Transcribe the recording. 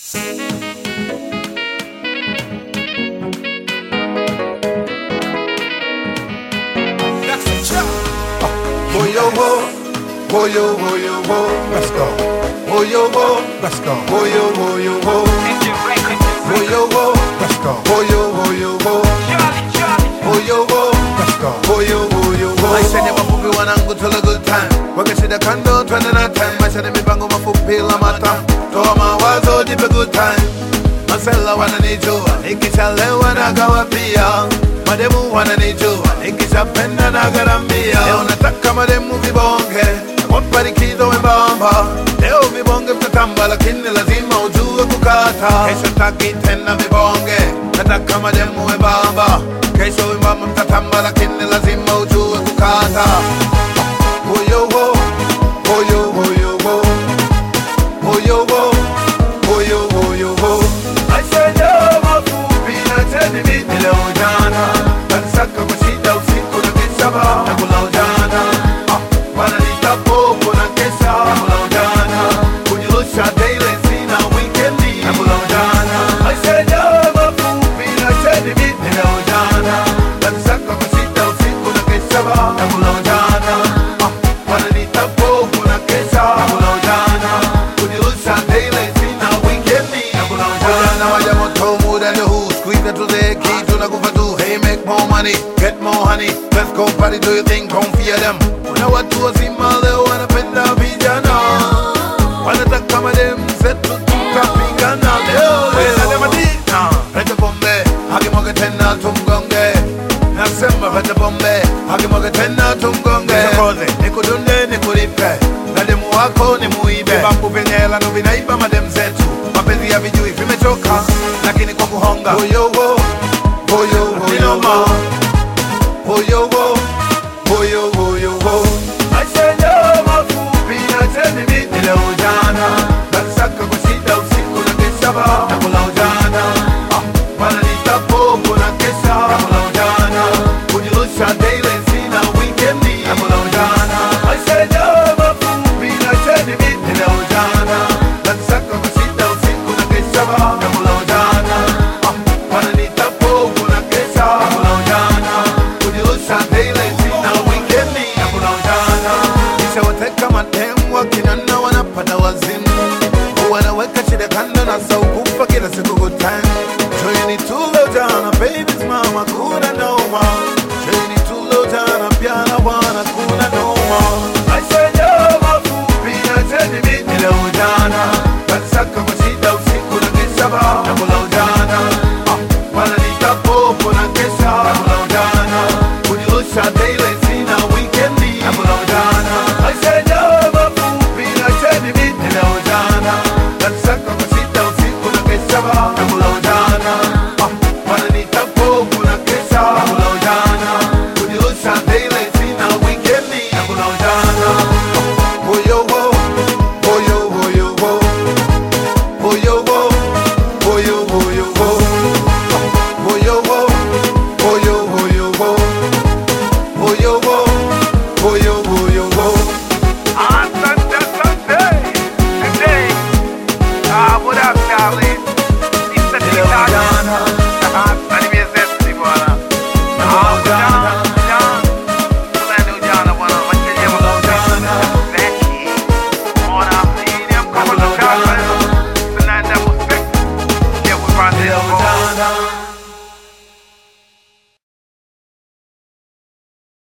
Let's go. Let's go. Let's go. Maisha ni mafupi wanangu, tula good time. Waka shida kando, twende na time. Maisha ni mipango mafupi la matam. Toa mawazo, jipe good time. Masela wananijua, nikishalewa nagawa pia. Mademu wananijua, nikishapenda nagaramia. Leo nataka mademu vibonge, wapa likizo wembamba. Leo vibonge mtatamba, lakini lazima ujue kukata. Kesho taki tena vibonge, nataka mademu wembamba. Kesho wembamba mtatamba, lakini lazima ujue kukata. Oyo wo, oyo oyo wo, oyo wo, oyo oyo wo. Maisha ya mafupi na teni miti leo jana. Nanisaka kwa shida usiku na kesha ba nakula ujana. Wananiita popo na kesha nakula ujana. Kujilusha daily sina weekendi nakula ujana. Maisha ya mafupi na teni miti leo jana. Nanisaka kwa shida usiku na kesha ba nakula ujana. Wananiita popo na kesha nakula ujana. Kujilusha daily sina weekendi nakula ujana. Waja moto muda ndio huu, squeeze it to the key tunakufa tu. Hey, make more money, get more honey. Let's go party, do you think don't fear them? Kuna watu wazima leo wanapenda vijana, wanataka madem zetu tukapigana leo. Pesa madina, pete bombe, hakimwaga tena tumgonge. Nasema pete bombe, hakimwaga tena tumgonge. Nikudunde nikulipe, na demu wako ni muibe. Vibambu vyenye hela ndo vinaiba madem zetu. Mapenzi ya vijui vimechoka, lakini kwa kuhonga. Oyo wo, oyo oyo wo, oyo wo, oyo oyo wo. Maisha ya mafupi na teni miti leo jana. Nanisaka kwa shida usiku na kesha ba nakula ujana. Wananiita popo na kesha nakula ujana. Kujilusha daily sina weekendi nakula ujana. Maisha ya mafupi na teni miti leo jana. Nanisaka kwa shida usiku na kesha ba nakula ujana. Wananiita popo na kesha nakula ujana. Kujilusha daily sina weekendi nakula ujana. Nishawateka mademu wakinana wanapata wazimu. Wanaweka shida kando na sauku